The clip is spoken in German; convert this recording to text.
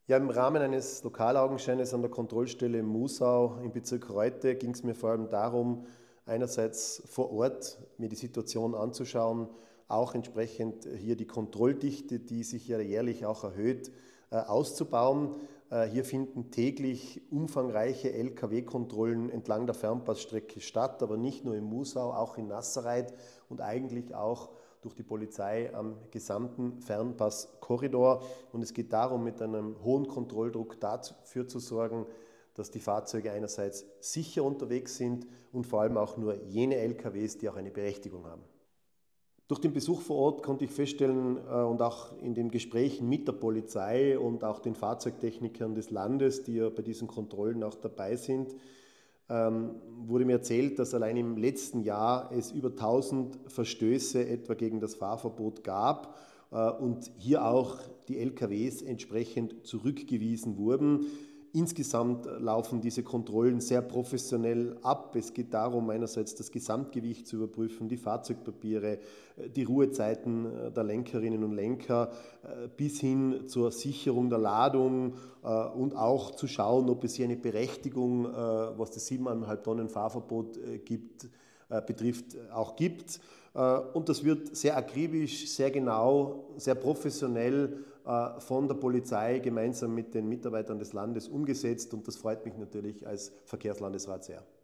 Ja, im Rahmen eines Lokalaugenscheines an der Kontrollstelle Musau im Bezirk Reute ging es mir vor allem darum, einerseits vor Ort mir die Situation anzuschauen, auch entsprechend hier die Kontrolldichte, die sich ja jährlich auch erhöht, auszubauen. Hier finden täglich umfangreiche Lkw-Kontrollen entlang der Fernpassstrecke statt, aber nicht nur in Musau, auch in Nasserreit und eigentlich auch durch die Polizei am gesamten Fernpasskorridor. Und es geht darum, mit einem hohen Kontrolldruck dafür zu sorgen, dass die Fahrzeuge einerseits sicher unterwegs sind und vor allem auch nur jene LKWs, die auch eine Berechtigung haben. Durch den Besuch vor Ort konnte ich feststellen und auch in den Gesprächen mit der Polizei und auch den Fahrzeugtechnikern des Landes, die ja bei diesen Kontrollen auch dabei sind, wurde mir erzählt, dass allein im letzten Jahr es über 1000 Verstöße etwa gegen das Fahrverbot gab und hier auch die LKWs entsprechend zurückgewiesen wurden. Insgesamt laufen diese Kontrollen sehr professionell ab. Es geht darum, einerseits das Gesamtgewicht zu überprüfen, die Fahrzeugpapiere, die Ruhezeiten der Lenkerinnen und Lenker bis hin zur Sicherung der Ladung und auch zu schauen, ob es hier eine Berechtigung, was das 7,5 Tonnen Fahrverbot betrifft, auch gibt. Und das wird sehr akribisch, sehr genau, sehr professionell von der Polizei gemeinsam mit den Mitarbeitern des Landes umgesetzt und das freut mich natürlich als Verkehrslandesrat sehr.